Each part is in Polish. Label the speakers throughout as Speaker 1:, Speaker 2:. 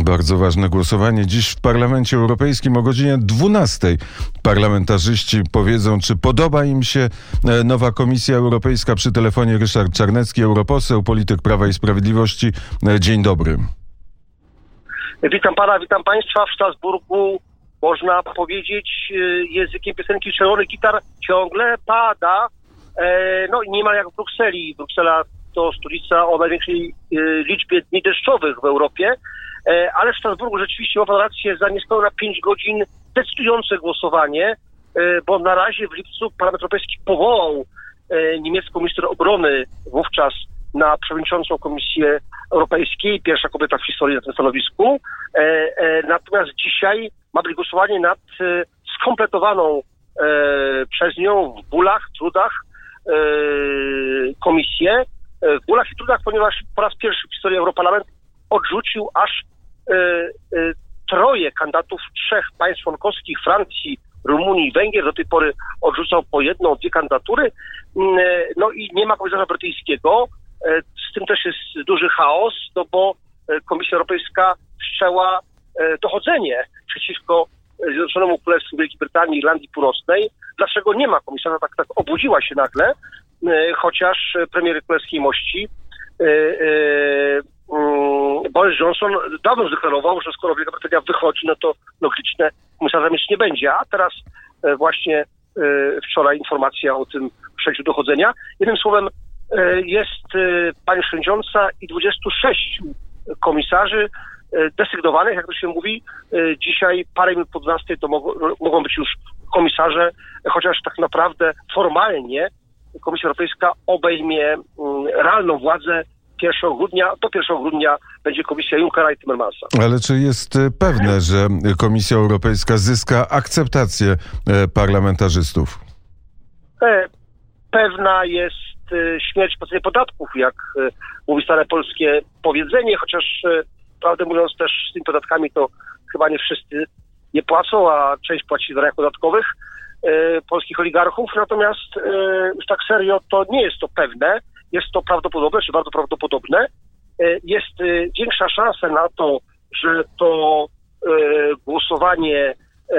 Speaker 1: Bardzo ważne głosowanie. Dziś w Parlamencie Europejskim o godzinie 12:00 parlamentarzyści powiedzą, czy podoba im się nowa Komisja Europejska. Przy telefonie Ryszard Czarnecki, europoseł, polityk Prawa i Sprawiedliwości. Dzień dobry.
Speaker 2: Witam pana, witam państwa. W Strasburgu, można powiedzieć, językiem piosenki Czerwony gitar ciągle pada. No i nie ma jak w Brukseli. Bruksela to stolica o największej liczbie dni deszczowych w Europie. Ale w Strasburgu rzeczywiście ma pan rację, za niespełna 5 godzin decydujące głosowanie, bo na razie w lipcu Parlament Europejski powołał niemiecką minister obrony wówczas na przewodniczącą Komisji Europejskiej, pierwsza kobieta w historii na tym stanowisku. Natomiast dzisiaj ma być głosowanie nad skompletowaną przez nią w bólach, trudach komisję. W bólach i trudach, ponieważ po raz pierwszy w historii Europarlament odrzucił aż 3 kandydatów 3 państw członkowskich, Francji, Rumunii i Węgier. Do tej pory odrzucał po 1-2 kandydatury. No i nie ma komisarza brytyjskiego. Z tym też jest duży chaos, no bo Komisja Europejska wszczęła dochodzenie przeciwko Zjednoczonemu Królestwu Wielkiej Brytanii i Irlandii Północnej. Dlaczego nie ma komisarza? Tak obudziła się nagle, chociaż premier królewskiej mości Boris Johnson dawno zdeklarował, że skoro Wielka Brytania wychodzi, no to logiczne komisarza mieć nie będzie. A teraz właśnie wczoraj informacja o tym przejściu dochodzenia. Jednym słowem, jest pani przewodnicząca i 26 komisarzy desygnowanych, jak to się mówi. Dzisiaj parę minut po 12 to mogą być już komisarze, chociaż tak naprawdę formalnie Komisja Europejska obejmie realną władzę 1 grudnia. Do 1 grudnia będzie komisja Junckera i Timmermansa.
Speaker 1: Ale czy jest pewne, że Komisja Europejska zyska akceptację parlamentarzystów?
Speaker 2: Pewna jest śmierć płacenia podatków, jak mówi stare polskie powiedzenie, chociaż prawdę mówiąc też z tymi podatkami to chyba nie wszyscy nie płacą, a część płaci w rajach podatkowych polskich oligarchów. Natomiast już tak serio to nie jest to pewne. Jest to prawdopodobne, czy bardzo prawdopodobne. Jest większa szansa na to, że to głosowanie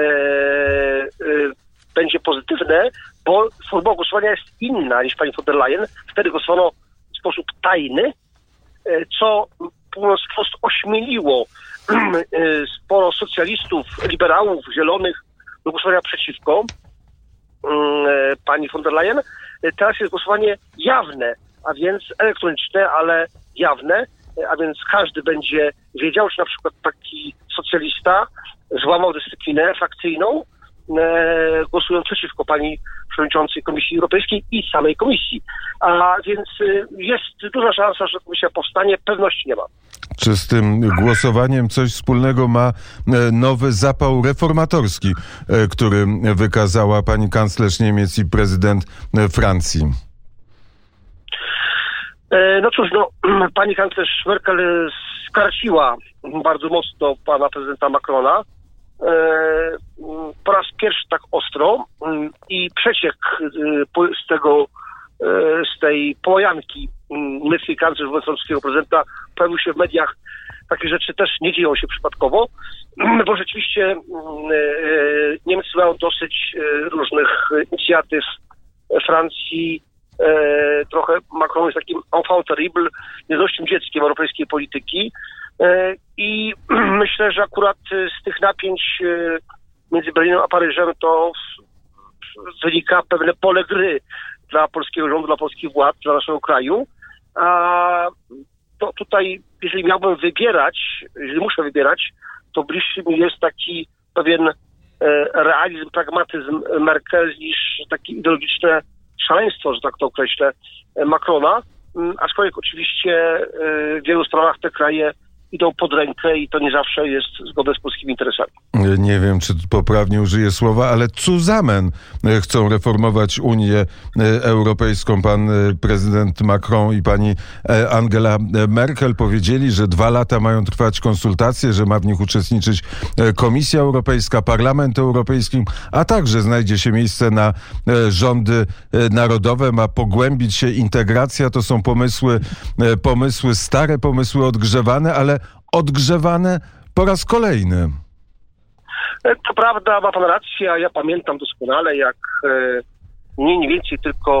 Speaker 2: będzie pozytywne, bo formuła głosowania jest inna niż pani von der Leyen. Wtedy głosowano w sposób tajny, co mówiąc wprost ośmieliło sporo socjalistów, liberałów, zielonych do głosowania przeciwko pani von der Leyen. Teraz jest głosowanie jawne, a więc elektroniczne, ale jawne, a więc każdy będzie wiedział, czy na przykład taki socjalista złamał dyscyplinę frakcyjną, głosując przeciwko pani przewodniczącej Komisji Europejskiej i samej komisji. A więc jest duża szansa, że komisja powstanie, pewności nie ma.
Speaker 1: Czy z tym głosowaniem coś wspólnego ma nowy zapał reformatorski, który wykazała pani kanclerz Niemiec i prezydent Francji?
Speaker 2: No cóż, pani kanclerz Merkel skarciła bardzo mocno pana prezydenta Macrona. Po raz pierwszy tak ostro i przeciek z tej połajanki niemieckiej kanclerz wobec francuskiego prezydenta pojawił się w mediach. Takie rzeczy też nie dzieją się przypadkowo, bo rzeczywiście Niemcy mają dosyć różnych inicjatyw Francji. Trochę Macron jest takim enfant terrible, nieznośnym dzieckiem europejskiej polityki. I myślę, że akurat z tych napięć między Berlinem a Paryżem to wynika pewne pole gry dla polskiego rządu, dla polskich władz, dla naszego kraju. A to tutaj, jeżeli miałbym wybierać, jeżeli muszę wybierać, to bliższy mi jest taki pewien realizm, pragmatyzm Merkel niż takie ideologiczne szaleństwo, że tak to określę, Macrona. Aczkolwiek oczywiście w wielu sprawach te kraje idą pod rękę i to nie zawsze jest zgodne z polskimi interesami.
Speaker 1: Nie wiem, czy poprawnie użyję słowa, ale zusammen chcą reformować Unię Europejską. Pan prezydent Macron i pani Angela Merkel powiedzieli, że 2 lata mają trwać konsultacje, że ma w nich uczestniczyć Komisja Europejska, Parlament Europejski, a także znajdzie się miejsce na rządy narodowe, ma pogłębić się integracja. To są pomysły stare, pomysły odgrzewane, ale odgrzewane po raz kolejny.
Speaker 2: To prawda, ma pan rację, a ja pamiętam doskonale, jak nie więcej tylko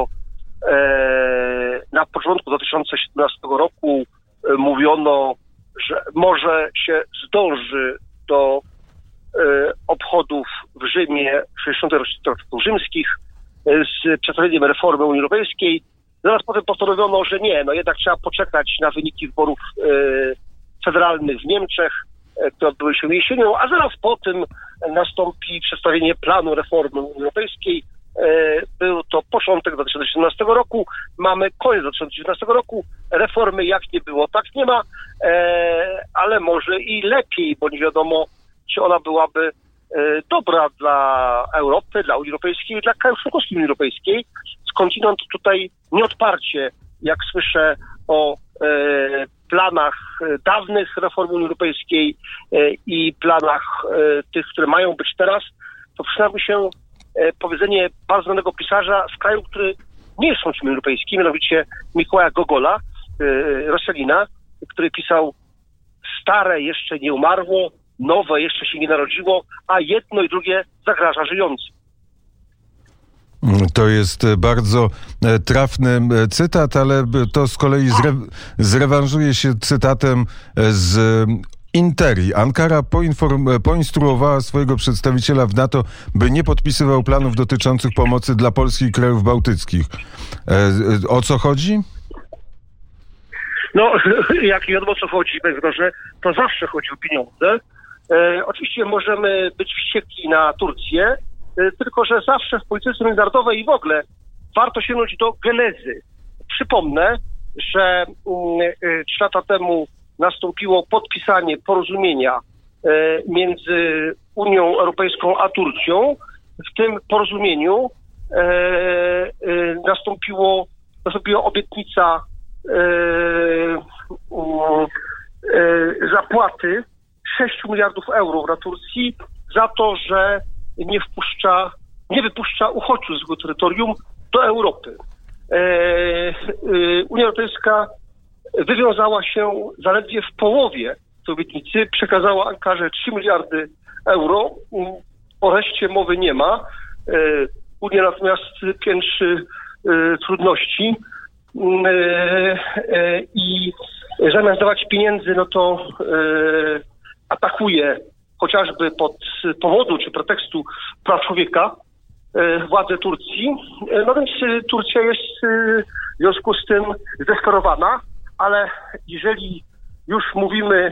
Speaker 2: na początku 2017 roku mówiono, że może się zdąży do obchodów w Rzymie 60. rocznicy traktatów rzymskich z przedstawieniem reformy Unii Europejskiej. Zaraz potem postanowiono, że nie, no jednak trzeba poczekać na wyniki wyborów federalnych w Niemczech, które odbyły się jesienią, a zaraz po tym nastąpi przedstawienie planu reformy Unii Europejskiej. Był to początek 2017 roku, mamy koniec 2019 roku, reformy jak nie było, tak nie ma, ale może i lepiej, bo nie wiadomo, czy ona byłaby dobra dla Europy, dla Unii Europejskiej, dla krajów członkowskich Unii Europejskiej. Skądinąd tutaj nieodparcie, jak słyszę o planach dawnych reform Unii Europejskiej i planach tych, które mają być teraz, to przydałoby się powiedzenie bardzo znanego pisarza z kraju, który nie jest członkiem Unii Europejskiej, mianowicie Mikołaja Gogola, Rosjanina, który pisał: stare jeszcze nie umarło, nowe jeszcze się nie narodziło, a jedno i drugie zagraża żyjącym.
Speaker 1: To jest bardzo trafny cytat, ale to z kolei zrewanżuje się cytatem z Interi. Ankara poinstruowała swojego przedstawiciela w NATO, by nie podpisywał planów dotyczących pomocy dla Polski i krajów bałtyckich. O co chodzi?
Speaker 2: No, jak wiadomo, o co chodzi, że to zawsze chodzi o pieniądze. Oczywiście możemy być wściekli na Turcję, tylko że zawsze w polityce międzynarodowej i w ogóle warto sięgnąć do genezy. Przypomnę, że 3 lata temu nastąpiło podpisanie porozumienia między Unią Europejską a Turcją. W tym porozumieniu nastąpiła obietnica zapłaty 6 miliardów euro dla Turcji za to, że nie wypuszcza uchodźców z jego terytorium do Europy. Unia Europejska wywiązała się zaledwie w połowie tej obietnicy, przekazała Ankarze 3 miliardy euro. O reszcie mowy nie ma. Unia natomiast piętrzy trudności i zamiast dawać pieniędzy, no to atakuje chociażby pod powodu czy pretekstu praw człowieka władze Turcji. No więc Turcja jest w związku z tym zdesperowana, ale jeżeli już mówimy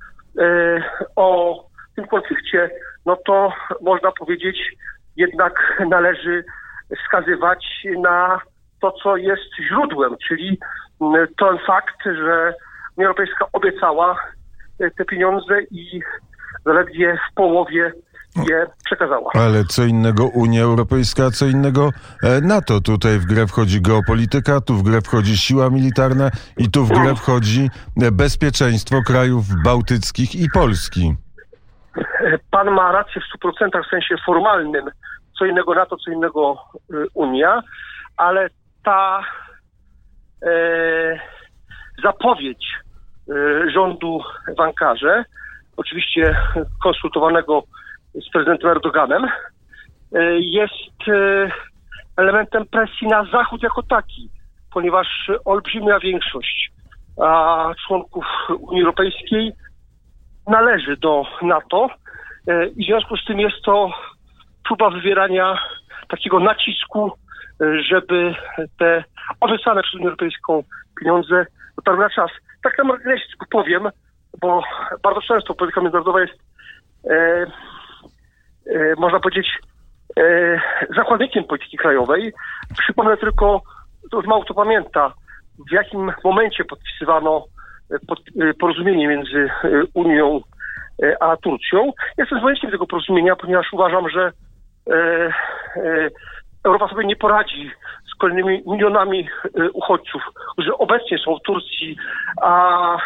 Speaker 2: o tym konflikcie, no to można powiedzieć, jednak należy wskazywać na to, co jest źródłem, czyli ten fakt, że Unia Europejska obiecała te pieniądze i zaledwie w połowie je przekazała.
Speaker 1: Ale co innego Unia Europejska, a co innego NATO. Tutaj w grę wchodzi geopolityka, tu w grę wchodzi siła militarna i tu w grę wchodzi bezpieczeństwo krajów bałtyckich i Polski.
Speaker 2: Pan ma rację w 100% w sensie formalnym. Co innego NATO, co innego Unia, ale ta zapowiedź rządu w Ankarze, oczywiście konsultowanego z prezydentem Erdoganem, jest elementem presji na Zachód jako taki, ponieważ olbrzymia większość członków Unii Europejskiej należy do NATO i w związku z tym jest to próba wywierania takiego nacisku, żeby te obiecane przez Unię Europejską pieniądze dotarły na czas. Tak na marginesie tylko powiem, bo bardzo często polityka międzynarodowa jest, można powiedzieć, zakładnikiem polityki krajowej. Przypomnę tylko, to już mało kto pamięta, w jakim momencie podpisywano porozumienie między Unią a Turcją. Jestem zwolennikiem tego porozumienia, ponieważ uważam, że Europa sobie nie poradzi z kolejnymi milionami uchodźców, którzy obecnie są w Turcji, a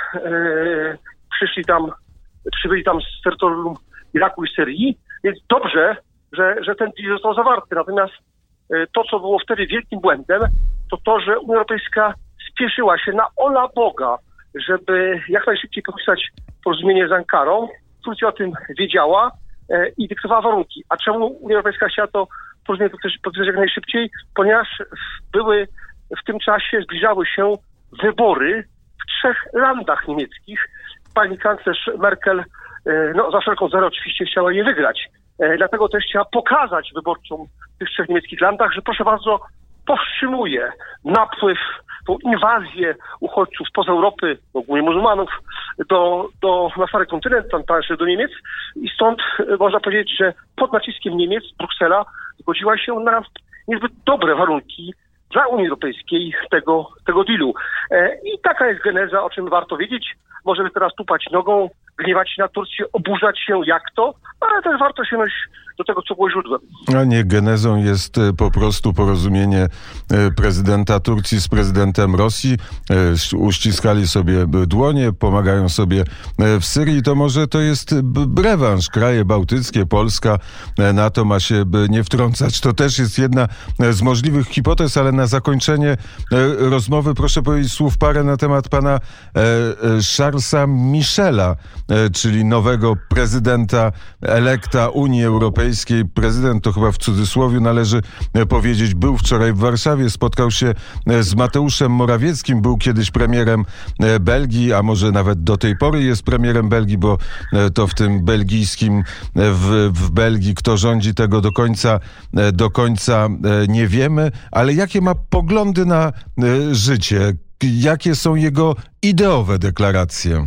Speaker 2: przybyli tam z terytorium Iraku i Syrii. Więc dobrze, że ten deal został zawarty. Natomiast to, co było wtedy wielkim błędem, to to, że Unia Europejska spieszyła się na ola Boga, żeby jak najszybciej podpisać porozumienie z Ankarą, Turcja o tym wiedziała i dyktowała warunki. A czemu Unia Europejska chciała to porozumienie podpisać jak najszybciej? Ponieważ w tym czasie zbliżały się wybory w 3 landach niemieckich. Pani kanclerz Merkel za wszelką cenę oczywiście chciała je wygrać. Dlatego też chciała pokazać wyborcom w tych 3 niemieckich landach, że proszę bardzo, powstrzymuje napływ, tą inwazję uchodźców spoza Europy, ogólnie muzułmanów, na stary kontynent, tam także do Niemiec. I stąd można powiedzieć, że pod naciskiem Niemiec Bruksela zgodziła się na niezbyt dobre warunki dla Unii Europejskiej tego dealu. I taka jest geneza, o czym warto wiedzieć. Możemy teraz tupać nogą, gniewać się na Turcję, oburzać się jak to, ale też warto sięgnąć do tego, co było źródłem.
Speaker 1: A nie, genezą jest po prostu porozumienie prezydenta Turcji z prezydentem Rosji. Uściskali sobie dłonie, pomagają sobie w Syrii. To może to jest rewanż. Kraje bałtyckie, Polska, NATO ma się nie wtrącać. To też jest jedna z możliwych hipotez, ale na zakończenie rozmowy proszę powiedzieć słów parę na temat pana Charlesa Michela, czyli nowego prezydenta elekta Unii Europejskiej. Prezydent, to chyba w cudzysłowie należy powiedzieć, był wczoraj w Warszawie, spotkał się z Mateuszem Morawieckim, był kiedyś premierem Belgii, a może nawet do tej pory jest premierem Belgii, bo to w tym belgijskim, w Belgii kto rządzi, tego do końca nie wiemy, ale jakie ma poglądy na życie? Jakie są jego ideowe deklaracje?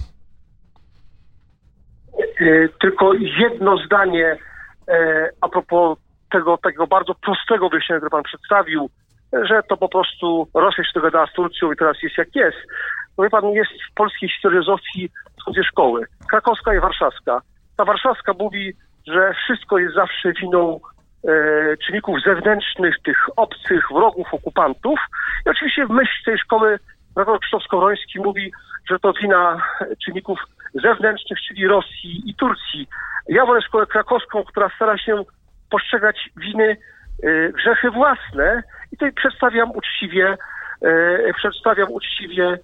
Speaker 2: Tylko jedno zdanie a propos tego takiego bardzo prostego wyjaśnienia, które pan przedstawił, że to po prostu Rosja się dogadała z Turcją i teraz jest jak jest. No wie pan, jest w polskiej historiozofii są 2 szkoły, krakowska i warszawska. Ta warszawska mówi, że wszystko jest zawsze winą czynników zewnętrznych, tych obcych, wrogów, okupantów. I oczywiście w myśl tej szkoły Krzysztof Skowroński mówi, że to wina czynników zewnętrznych, czyli Rosji i Turcji. Ja wolę szkołę krakowską, która stara się postrzegać winy, grzechy własne i tutaj przedstawiam uczciwie,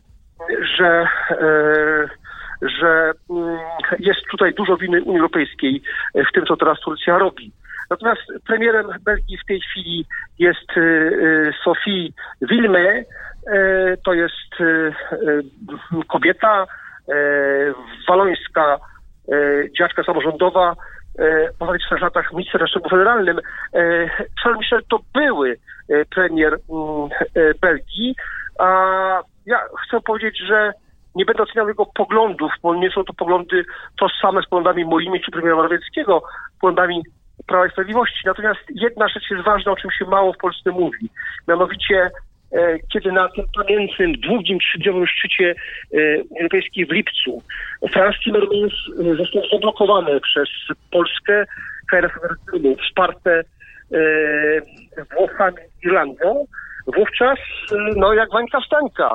Speaker 2: że jest tutaj dużo winy Unii Europejskiej w tym, co teraz Turcja robi. Natomiast premierem Belgii w tej chwili jest Sophie Wilmès. To jest kobieta walońska, działaczka samorządowa, po 24 latach minister na szczeblu federalnym. Charles Michel to były premier Belgii. A ja chcę powiedzieć, że nie będę oceniał jego poglądów, bo nie są to poglądy tożsame z poglądami moimi czy premiera Morawieckiego, poglądami Prawa i Sprawiedliwości. Natomiast jedna rzecz jest ważna, o czym się mało w Polsce mówi. Mianowicie, kiedy na tym pamiętnym 2-3-dniowym szczycie Unii Europejskiej w lipcu Frans Timmermans został zablokowany przez Polskę, kraje federacyjne wsparte Włochami i Irlandią, wówczas, jak Wańka Wstańka,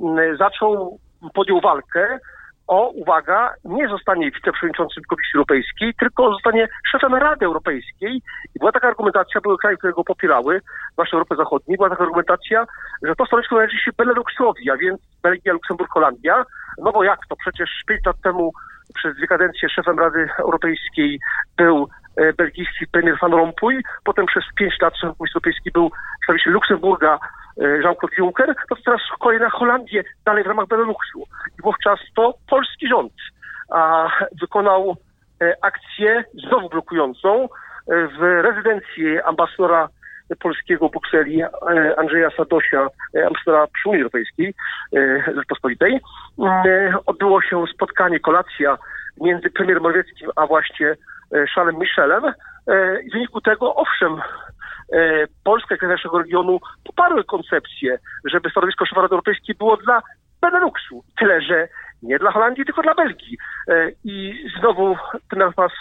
Speaker 2: podjął walkę o, uwaga, nie zostanie wiceprzewodniczącym Komisji Europejskiej, tylko zostanie szefem Rady Europejskiej. I była taka argumentacja, były kraje, które go popierały, zwłaszcza Europy Zachodniej, była taka argumentacja, że to stanowisko należy się Beneluxowi, a więc Belgia, Luksemburg, Holandia. No bo jak to? Przecież 5 lat temu przez 2 kadencje szefem Rady Europejskiej był belgijski premier Van Rompuy, potem przez 5 lat szefem Komisji Europejskiej był przedstawiciel Luksemburga Jean-Claude Juncker, to teraz kolej na Holandię, dalej w ramach Beneluxu. I wówczas to polski rząd wykonał akcję znowu blokującą w rezydencji ambasadora polskiego w Brukseli Andrzeja Sadosia, ambasadora przy Unii Europejskiej Rzeczpospolitej. Odbyło się spotkanie, kolacja między premierem Morawieckim a właśnie Charlesem Michelem. W wyniku tego, owszem, Polska i kraje naszego regionu poparły koncepcję, żeby stanowisko szefa Rady Europejskiej było dla Beneluxu. Tyle, że nie dla Holandii, tylko dla Belgii. I znowu ten napas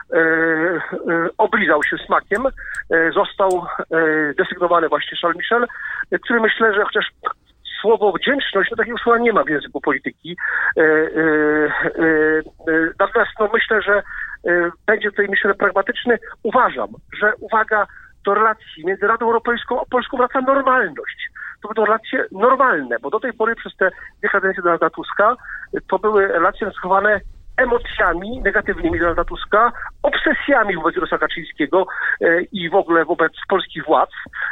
Speaker 2: oblizał się smakiem. Został desygnowany właśnie Charles Michel, który myślę, że chociaż słowo wdzięczność, takiego słowa nie ma w języku polityki. Natomiast myślę, że będzie tutaj Michel pragmatyczny. Uważam, że do relacji między Radą Europejską a Polską wraca normalność. To będą relacje normalne, bo do tej pory przez te 2 kadencje Donalda Tuska to były relacje nacechowane emocjami negatywnymi Donalda Tuska, obsesjami wobec Jarosława Kaczyńskiego i w ogóle wobec polskich władz.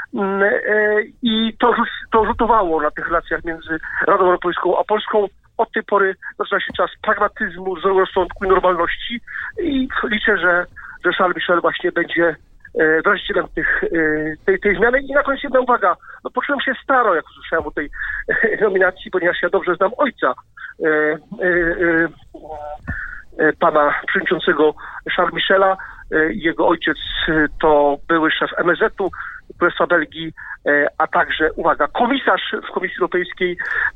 Speaker 2: I to rzutowało na tych relacjach między Radą Europejską a Polską. Od tej pory zaczyna się czas pragmatyzmu, zdrowego rozsądku i normalności i liczę, że Charles Michel właśnie będzie właścicielem tej zmiany. I na koniec jedna uwaga. No, poczułem się staro, jak usłyszałem o tej nominacji, ponieważ ja dobrze znam ojca pana przewodniczącego Charlesa Michela. Jego ojciec to były szef MSZ-u Królestwa Belgii, a także, uwaga, komisarz w Komisji Europejskiej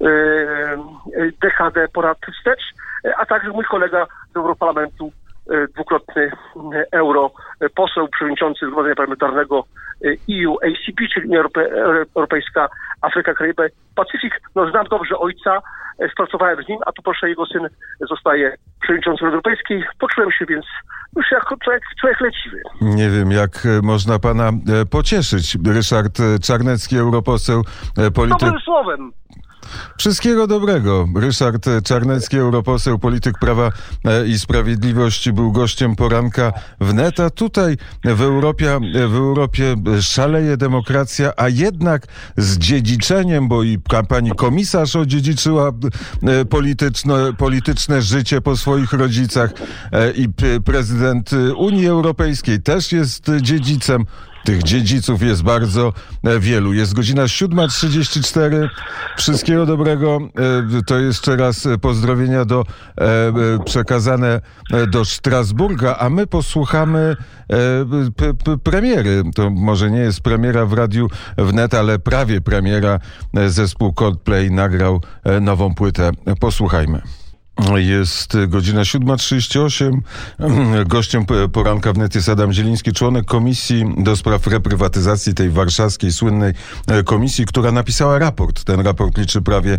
Speaker 2: dekadę po lat wstecz, a także mój kolega z Europarlamentu, dwukrotny europoseł, przewodniczący Zgromadzenia Parlamentarnego EU-ACP, czyli Unia Europejska, Afryka, Karaiby, Pacyfik. No, znam dobrze ojca, pracowałem z nim, a tu proszę, jego syn zostaje przewodniczącym Europejskiej. Poczułem się więc już jako człowiek leciwy.
Speaker 1: Nie wiem, jak można pana pocieszyć. Ryszard Czarnecki, europoseł, polityk...
Speaker 2: Dobrym słowem.
Speaker 1: Wszystkiego dobrego. Ryszard Czarnecki, europoseł, polityk Prawa i Sprawiedliwości, był gościem poranka wnet, a tutaj w Europie szaleje demokracja, a jednak z dziedziczeniem, bo i pani komisarz odziedziczyła polityczne życie po swoich rodzicach i prezydent Unii Europejskiej też jest dziedzicem. Tych dziedziców jest bardzo wielu. Jest godzina 7:34. Wszystkiego dobrego. To jeszcze raz pozdrowienia przekazane do Strasburga, a my posłuchamy premiery. To może nie jest premiera w Radiu Wnet, ale prawie premiera. Zespół Coldplay nagrał nową płytę. Posłuchajmy. Jest godzina 7:38. Gościem poranka wnet jest Adam Zieliński, członek Komisji do Spraw Reprywatyzacji, tej warszawskiej, słynnej komisji, która napisała raport. Ten raport liczy prawie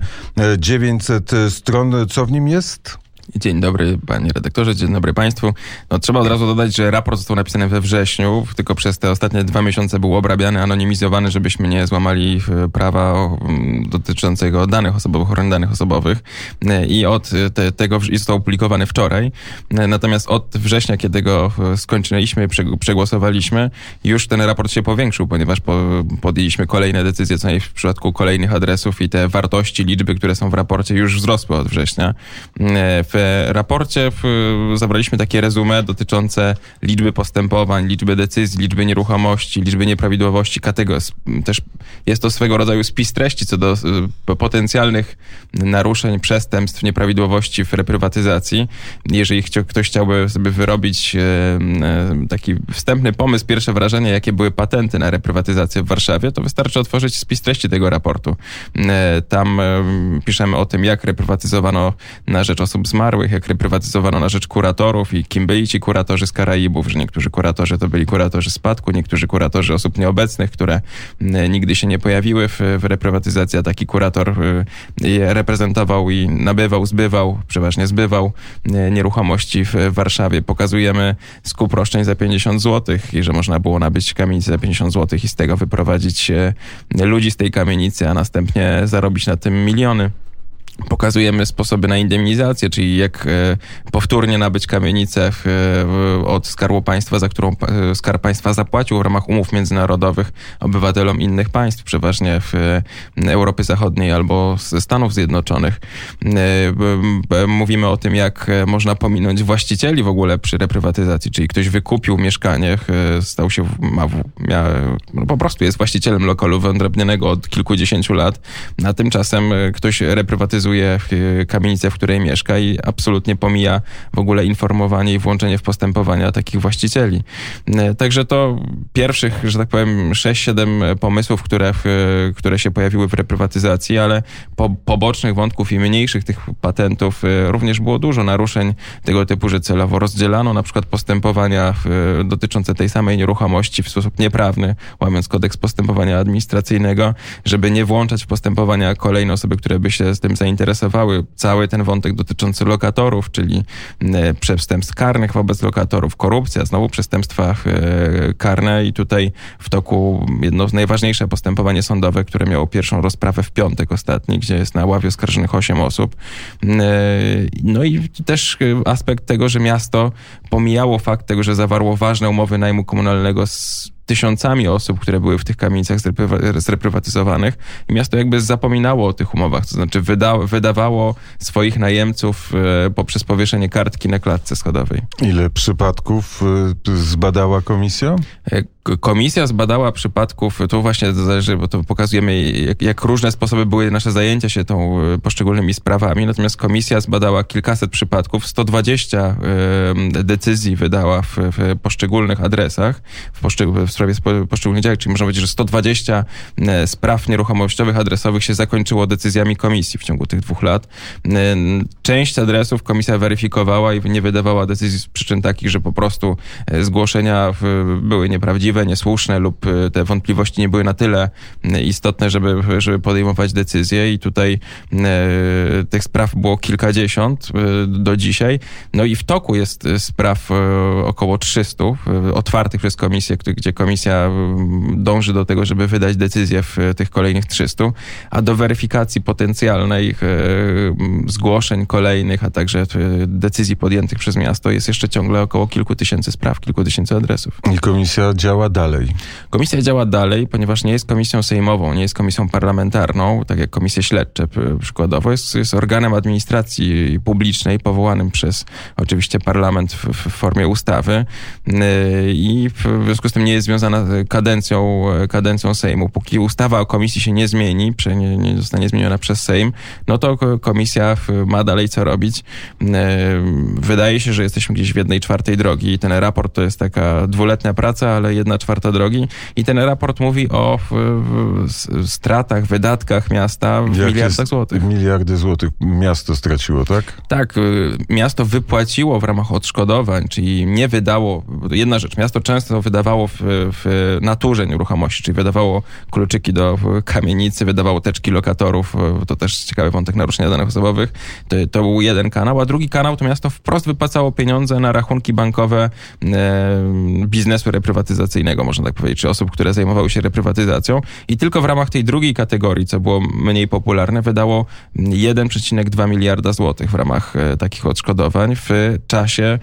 Speaker 1: 900 stron. Co w nim jest?
Speaker 3: Dzień dobry, panie redaktorze, dzień dobry państwu. No, trzeba od razu dodać, że raport został napisany we wrześniu, tylko przez te ostatnie 2 miesiące był obrabiany, anonimizowany, żebyśmy nie złamali prawa dotyczącego danych osobowych, ochrony danych osobowych, i od tego został opublikowany wczoraj. Natomiast od września, kiedy go skończyliśmy, przegłosowaliśmy, już ten raport się powiększył, ponieważ podjęliśmy kolejne decyzje, co najmniej w przypadku kolejnych adresów, i te wartości, liczby, które są w raporcie, już wzrosły od września. W raporcie zabraliśmy takie resume dotyczące liczby postępowań, liczby decyzji, liczby nieruchomości, liczby nieprawidłowości, też jest to swego rodzaju spis treści co do potencjalnych naruszeń, przestępstw, nieprawidłowości w reprywatyzacji. Jeżeli ktoś chciałby sobie wyrobić taki wstępny pomysł, pierwsze wrażenie, jakie były patenty na reprywatyzację w Warszawie, to wystarczy otworzyć spis treści tego raportu. Tam piszemy o tym, jak reprywatyzowano na rzecz osób zmarłych, jak reprywatyzowano na rzecz kuratorów i kim byli ci kuratorzy z Karaibów, że niektórzy kuratorzy to byli kuratorzy spadku, niektórzy kuratorzy osób nieobecnych, które nigdy się nie pojawiły w reprywatyzacji, a taki kurator je reprezentował i nabywał, zbywał, przeważnie zbywał nieruchomości w Warszawie. Pokazujemy skup roszczeń za 50 zł i że można było nabyć kamienicę za 50 zł i z tego wyprowadzić ludzi z tej kamienicy, a następnie zarobić na tym miliony. Pokazujemy sposoby na indemnizację, czyli jak powtórnie nabyć kamienicę od Skarbu Państwa, za którą Skarb Państwa zapłacił w ramach umów międzynarodowych obywatelom innych państw, przeważnie w Europy Zachodniej albo ze Stanów Zjednoczonych. Mówimy o tym, jak można pominąć właścicieli w ogóle przy reprywatyzacji, czyli ktoś wykupił mieszkanie, stał się, po prostu jest właścicielem lokalu wyodrębnionego od kilkudziesięciu lat, a tymczasem ktoś reprywatyzuje kamienicę, w której mieszka i absolutnie pomija w ogóle informowanie i włączenie w postępowania takich właścicieli. Także to pierwszych, że tak powiem, 6-7 pomysłów, które się pojawiły w reprywatyzacji, ale pobocznych wątków i mniejszych tych patentów również było dużo naruszeń tego typu, że celowo rozdzielano na przykład postępowania dotyczące tej samej nieruchomości w sposób nieprawny, łamiąc kodeks postępowania administracyjnego, żeby nie włączać w postępowania kolejne osoby, które by się z tym zainteresowały, zainteresowały. Cały ten wątek dotyczący lokatorów, czyli przestępstw karnych wobec lokatorów, korupcja, znowu przestępstwa karne i tutaj w toku jedno z najważniejsze postępowanie sądowe, które miało pierwszą rozprawę w piątek ostatni, gdzie jest na ławie oskarżonych 8 osób. No i też aspekt tego, że miasto pomijało fakt tego, że zawarło ważne umowy najmu komunalnego z tysiącami osób, które były w tych kamienicach zreprywatyzowanych i miasto jakby zapominało o tych umowach, to znaczy wydawało swoich najemców poprzez powieszenie kartki na klatce schodowej.
Speaker 1: Ile przypadków zbadała komisja?
Speaker 3: Komisja zbadała przypadków, tu właśnie zależy, bo to pokazujemy, jak różne sposoby były nasze zajęcia się tą poszczególnymi sprawami, natomiast komisja zbadała kilkaset przypadków, 120 decyzji wydała w poszczególnych adresach, w sprawie poszczególnych działań, czyli można powiedzieć, że 120 spraw nieruchomościowych adresowych się zakończyło decyzjami komisji w ciągu tych 2 lat. Część adresów komisja weryfikowała i nie wydawała decyzji z przyczyn takich, że po prostu zgłoszenia były nieprawdziwe, niesłuszne lub te wątpliwości nie były na tyle istotne, żeby podejmować decyzje i tutaj tych spraw było kilkadziesiąt do dzisiaj. No i w toku jest spraw około 300 otwartych przez komisję, gdzie komisja dąży do tego, żeby wydać decyzję w tych kolejnych 300, a do weryfikacji potencjalnej zgłoszeń kolejnych, a także decyzji podjętych przez miasto jest jeszcze ciągle około kilku tysięcy spraw, kilku tysięcy adresów.
Speaker 1: I komisja działa dalej.
Speaker 3: Komisja działa dalej, ponieważ nie jest komisją sejmową, nie jest komisją parlamentarną, tak jak komisje śledcze przykładowo. Jest organem administracji publicznej powołanym przez oczywiście parlament w formie ustawy i w związku z tym nie jest związana kadencją Sejmu. Póki ustawa o komisji się nie zmieni, nie zostanie zmieniona przez Sejm, no to komisja ma dalej co robić. Wydaje się, że jesteśmy gdzieś w 1/4 drogi i ten raport to jest taka 2-letnia praca, ale 1/4 drogi i ten raport mówi o stratach, wydatkach miasta w miliardach złotych.
Speaker 1: Miliardy złotych miasto straciło, tak?
Speaker 3: Tak, miasto wypłaciło w ramach odszkodowań, czyli nie wydało, jedna rzecz, miasto często wydawało w naturze nieruchomości, czyli wydawało kluczyki do kamienicy, wydawało teczki lokatorów, to też ciekawy wątek naruszenia danych osobowych, to był jeden kanał, a drugi kanał to miasto wprost wypłacało pieniądze na rachunki bankowe biznesu reprywatyzacyjnego, można tak powiedzieć, czy osób, które zajmowały się reprywatyzacją i tylko w ramach tej drugiej kategorii, co było mniej popularne, wydało 1,2 miliarda złotych w ramach takich odszkodowań w czasie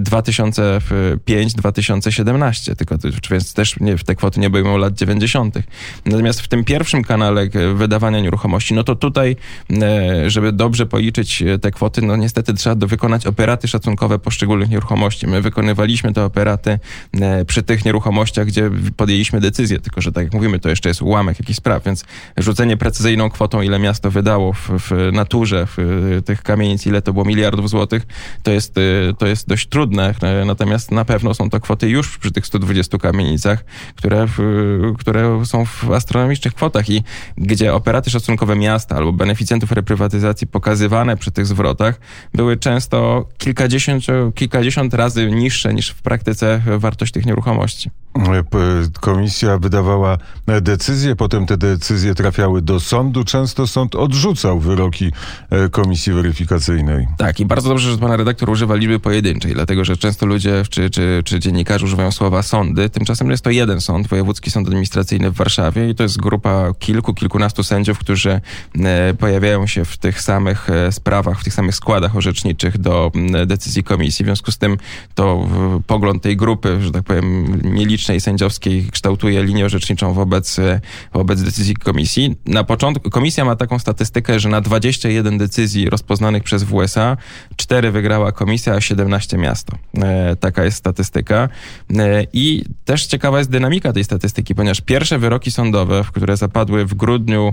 Speaker 3: 2005-2017, tylko więc też te kwoty nie obejmują lat 90. Natomiast w tym pierwszym kanale wydawania nieruchomości, no to tutaj, żeby dobrze policzyć te kwoty, no niestety trzeba wykonać operaty szacunkowe poszczególnych nieruchomości. My wykonywaliśmy te operaty przy tych nieruchomościach, gdzie podjęliśmy decyzję, tylko że tak jak mówimy, to jeszcze jest ułamek jakichś spraw, więc rzucenie precyzyjną kwotą, ile miasto wydało w naturze w tych kamienic, ile to było miliardów złotych, to jest dość trudne, natomiast na pewno są to kwoty już przy tych 120 kamienicach, które są w astronomicznych kwotach i gdzie operaty szacunkowe miasta albo beneficjentów reprywatyzacji pokazywane przy tych zwrotach były często kilkadziesiąt razy niższe niż w praktyce wartość tych nieruchomości.
Speaker 1: Komisja wydawała decyzje, potem te decyzje trafiały do sądu. Często sąd odrzucał wyroki komisji weryfikacyjnej.
Speaker 3: Tak, i bardzo dobrze, że pan redaktor używa liczby pojedynczej, dlatego że często ludzie czy dziennikarze używają słowa sądy. Tymczasem jest to jeden sąd, Wojewódzki Sąd Administracyjny w Warszawie i to jest grupa kilkunastu sędziów, którzy pojawiają się w tych samych sprawach, w tych samych składach orzeczniczych do decyzji komisji. W związku z tym to pogląd tej grupy, że tak powiem, nielicznej sędziowskiej kształtuje linię orzeczniczą wobec decyzji komisji. Na początku komisja ma taką statystykę, że na 21 decyzji rozpoznanych przez WSA 4 wygrała komisja, a 17 miasto. Taka jest statystyka. I też ciekawa jest dynamika tej statystyki, ponieważ pierwsze wyroki sądowe, które zapadły w grudniu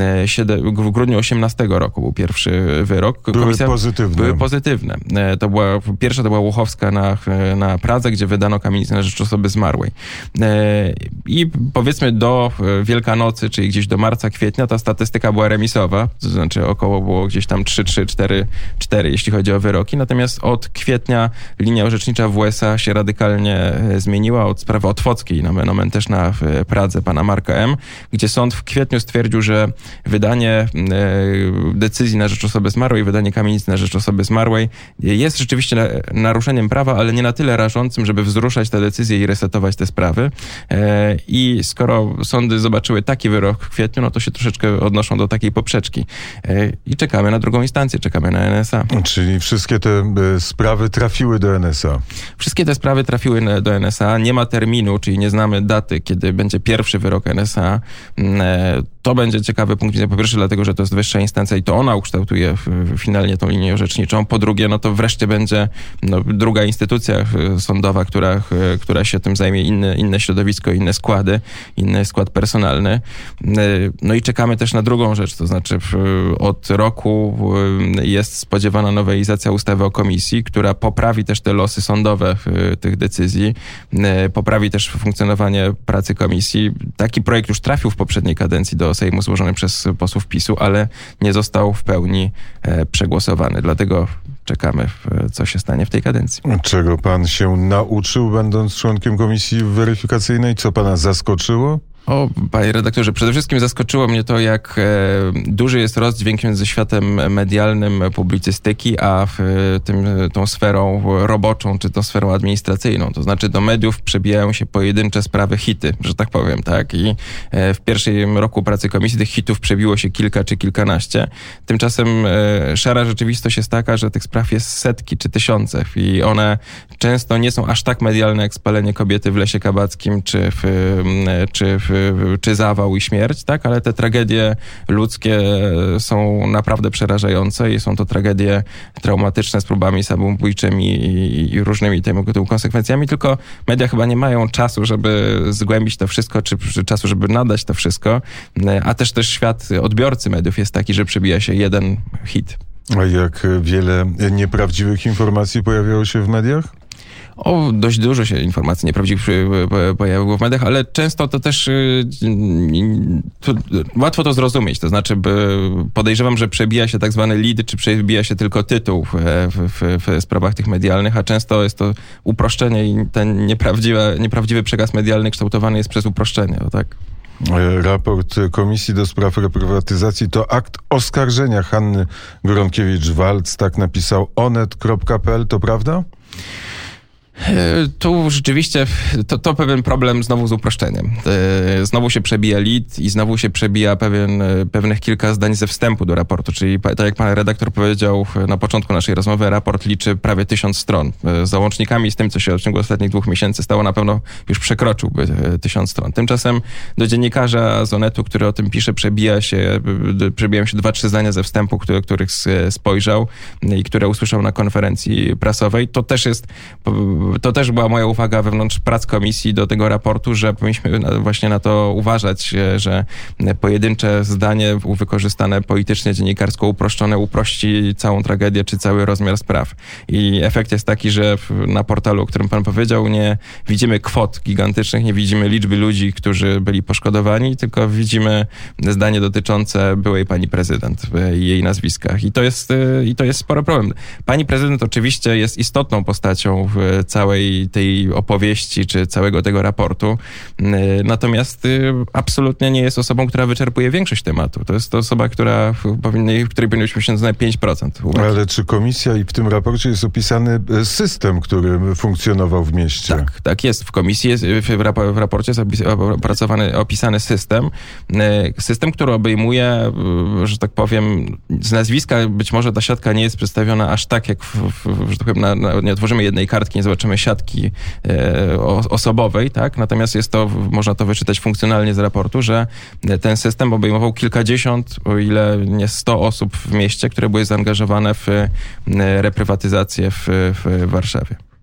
Speaker 3: 18 roku, był pierwszy wyrok. Były pozytywne. Pierwsza to była Łuchowska na Pradze, gdzie wydano kamienicę na rzecz osoby zmarłej. Zmarłej. I powiedzmy do Wielkanocy, czyli gdzieś do marca, kwietnia, ta statystyka była remisowa, to znaczy około było gdzieś tam 3, 4, jeśli chodzi o wyroki. Natomiast od kwietnia linia orzecznicza w USA się radykalnie zmieniła od sprawy otwockiej, nomen omen też na Pradze pana Marka M., gdzie sąd w kwietniu stwierdził, że wydanie decyzji na rzecz osoby zmarłej, wydanie kamienicy na rzecz osoby zmarłej jest rzeczywiście naruszeniem prawa, ale nie na tyle rażącym, żeby wzruszać te decyzje i resetować te sprawy. I skoro sądy zobaczyły taki wyrok w kwietniu, no to się troszeczkę odnoszą do takiej poprzeczki. I czekamy na drugą instancję, czekamy na NSA.
Speaker 1: Czyli wszystkie te sprawy trafiły do NSA? Wszystkie
Speaker 3: te sprawy trafiły do NSA. Nie ma terminu, czyli nie znamy daty, kiedy będzie pierwszy wyrok NSA. To będzie ciekawy punkt widzenia, po pierwsze dlatego, że to jest wyższa instancja i to ona ukształtuje finalnie tą linię orzeczniczą. Po drugie, no to wreszcie będzie druga instytucja sądowa, która się tym zajmie, inne środowisko, inne składy, inny skład personalny. No i czekamy też na drugą rzecz, to znaczy od roku jest spodziewana nowelizacja ustawy o komisji, która poprawi też te losy sądowe tych decyzji, poprawi też funkcjonowanie pracy komisji. Taki projekt już trafił w poprzedniej kadencji do Sejmu złożony przez posłów PiS-u, ale nie został w pełni przegłosowany. Dlatego czekamy, co się stanie w tej kadencji.
Speaker 1: Czego pan się nauczył, będąc członkiem komisji weryfikacyjnej? Co pana zaskoczyło?
Speaker 3: Panie redaktorze, przede wszystkim zaskoczyło mnie to, jak duży jest rozdźwięk między światem medialnym, publicystyki, a tą sferą roboczą, czy tą sferą administracyjną. To znaczy do mediów przebijają się pojedyncze sprawy, hity, że tak powiem, tak? I w pierwszym roku pracy komisji tych hitów przebiło się kilka czy kilkanaście. Tymczasem szara rzeczywistość jest taka, że tych spraw jest setki czy tysiące często nie są aż tak medialne jak spalenie kobiety w Lesie Kabackim, czy zawał i śmierć, tak? Ale te tragedie ludzkie są naprawdę przerażające i są to tragedie traumatyczne z próbami samobójczymi i różnymi tym konsekwencjami, tylko media chyba nie mają czasu, żeby zgłębić to wszystko, czy czasu, żeby nadać to wszystko, a też świat odbiorcy mediów jest taki, że przebija się jeden hit.
Speaker 1: A jak wiele nieprawdziwych informacji pojawiało się w mediach?
Speaker 3: Dość dużo się informacji nieprawdziwych pojawiło w mediach, ale często to też łatwo to zrozumieć. To znaczy, podejrzewam, że przebija się tak zwany lead, czy przebija się tylko tytuł w sprawach tych medialnych, a często jest to uproszczenie i ten nieprawdziwy przekaz medialny kształtowany jest przez uproszczenie. Tak?
Speaker 1: Raport Komisji do Spraw Reprywatyzacji to akt oskarżenia Hanny Gronkiewicz-Waltz, tak napisał onet.pl, to prawda?
Speaker 3: Tu rzeczywiście to pewien problem znowu z uproszczeniem. Znowu się przebija lead i znowu się przebija pewnych kilka zdań ze wstępu do raportu. Czyli tak jak pan redaktor powiedział na początku naszej rozmowy, raport liczy prawie 1000 stron. Z załącznikami, z tym, co się w ciągu ostatnich 2 miesięcy stało, na pewno już przekroczyłby 1000 stron. Tymczasem do dziennikarza z Onetu, który o tym pisze, przebijają się 2-3 zdania ze wstępu, których spojrzał i które usłyszał na konferencji prasowej. To też była moja uwaga wewnątrz prac komisji do tego raportu, że powinniśmy właśnie na to uważać, że pojedyncze zdanie wykorzystane politycznie, dziennikarsko, uproszczone, uprości całą tragedię czy cały rozmiar spraw. I efekt jest taki, że na portalu, o którym pan powiedział, nie widzimy kwot gigantycznych, nie widzimy liczby ludzi, którzy byli poszkodowani, tylko widzimy zdanie dotyczące byłej pani prezydent i jej nazwiskach. I to jest spory problem. Pani prezydent oczywiście jest istotną postacią w całej tej opowieści, czy całego tego raportu. Natomiast absolutnie nie jest osobą, która wyczerpuje większość tematu. To jest to osoba, której powinniśmy poświęcić 5% uwagi. Ale czy komisja i w tym raporcie jest opisany system, który funkcjonował w mieście? Tak jest. W komisji w raporcie jest opisany system, który obejmuje, że tak powiem, z nazwiska być może ta siatka nie jest przedstawiona aż tak, jak że tak powiem, nie otworzymy jednej kartki, nie zobaczymy siatki osobowej, tak? Natomiast można to wyczytać funkcjonalnie z raportu, że ten system obejmował kilkadziesiąt, o ile nie 100 osób w mieście, które były zaangażowane w reprywatyzację w Warszawie.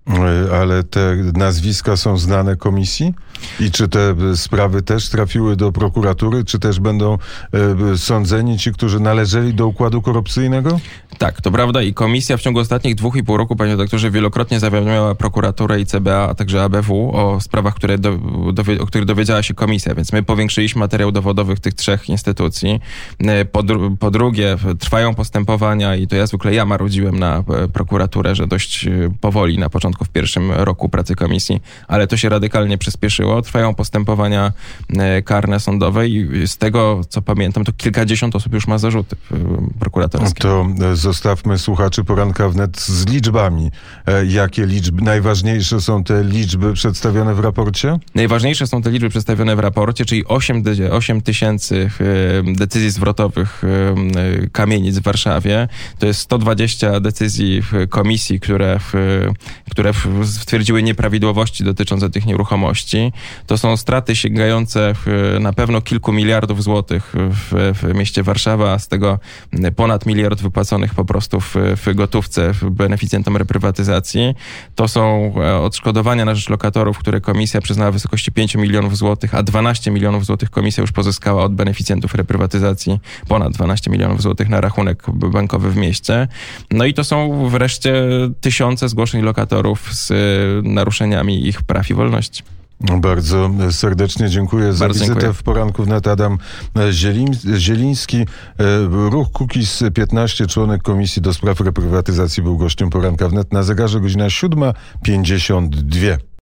Speaker 1: Ale te nazwiska są znane komisji? I czy te sprawy też trafiły do prokuratury? Czy też będą sądzeni ci, którzy należeli do układu korupcyjnego?
Speaker 3: Tak, to prawda i komisja w ciągu ostatnich 2,5 roku, panie redaktorze, wielokrotnie zawiadamiała prokuraturę i CBA, a także ABW o sprawach, o których dowiedziała się komisja, więc my powiększyliśmy materiał dowodowy tych 3 instytucji. Po drugie, trwają postępowania i to zwykle ja marudziłem na prokuraturę, że dość powoli na początku w pierwszym roku pracy komisji, ale to się radykalnie przyspieszyło. Trwają postępowania karne sądowe i z tego, co pamiętam, to kilkadziesiąt osób już ma zarzuty prokuratorskie.
Speaker 1: To zostawmy słuchaczy Poranka Wnet z liczbami. Jakie liczby? Najważniejsze są te liczby przedstawione w raporcie?
Speaker 3: Najważniejsze są te liczby przedstawione w raporcie, czyli 8 tysięcy decyzji zwrotowych kamienic w Warszawie. To jest 120 decyzji komisji, które stwierdziły nieprawidłowości dotyczące tych nieruchomości. To są straty sięgające na pewno kilku miliardów złotych w mieście Warszawa, a z tego ponad 1 miliard wypłaconych po prostu w gotówce beneficjentom reprywatyzacji. To są odszkodowania na rzecz lokatorów, które komisja przyznała w wysokości 5 milionów złotych, a 12 milionów złotych komisja już pozyskała od beneficjentów reprywatyzacji, ponad 12 milionów złotych na rachunek bankowy w mieście. No i to są wreszcie tysiące zgłoszeń lokatorów z naruszeniami ich praw i wolności.
Speaker 1: Bardzo serdecznie dziękuję za wizytę.
Speaker 3: Dziękuję.
Speaker 1: W Poranku Wnet Adam Zieliński. Ruch Kukiz 15, członek Komisji do Spraw Reprywatyzacji, był gościem Poranka Wnet. Na zegarze godzina 7:52.